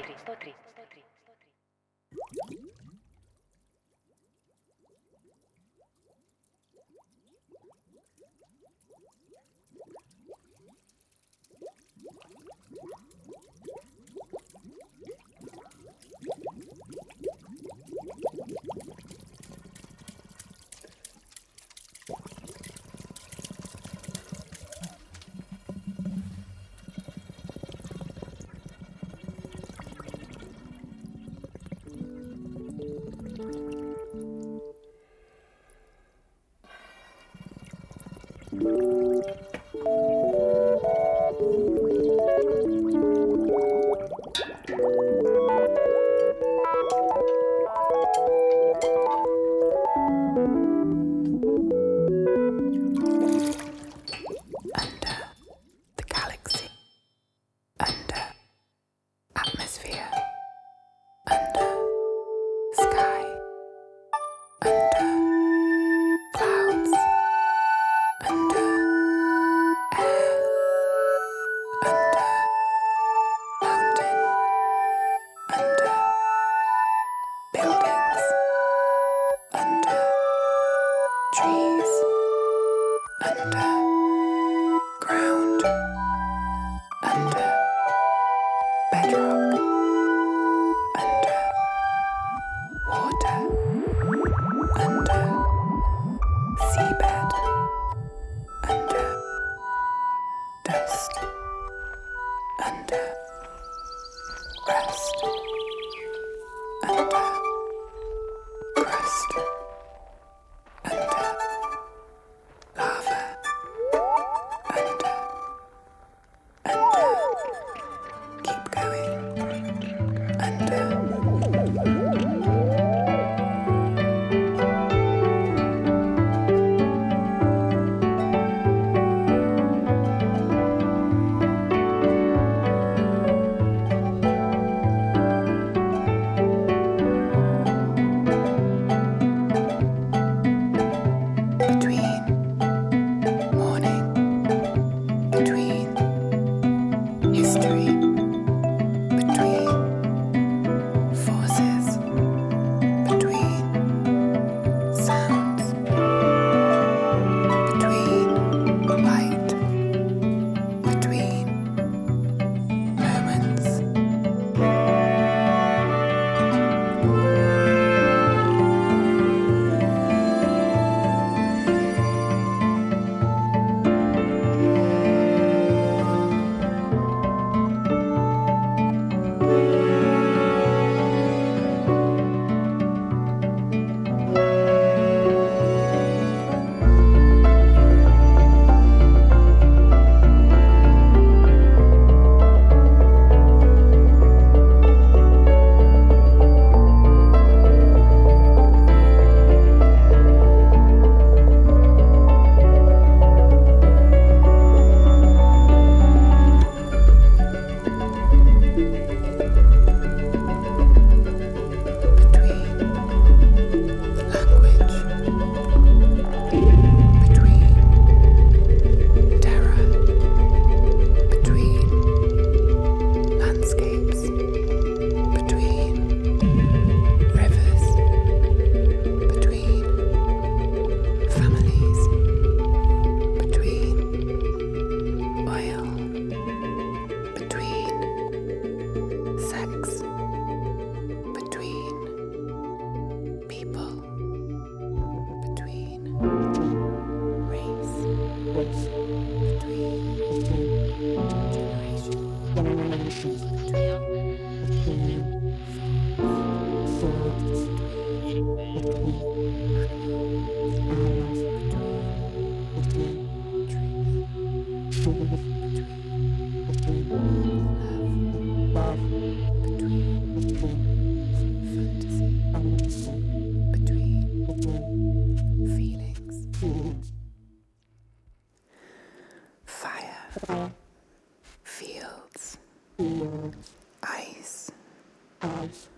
The galaxy, under atmosphere, under sky, under clouds, under air, under mountain, under buildings, under trees, under ground, under bedrock, under water, under seabed, under dust, under rest, under crust, under lava, under keep going, under between morning, between history, between forces, between sounds, between light, between moments. Fire, fields, ice,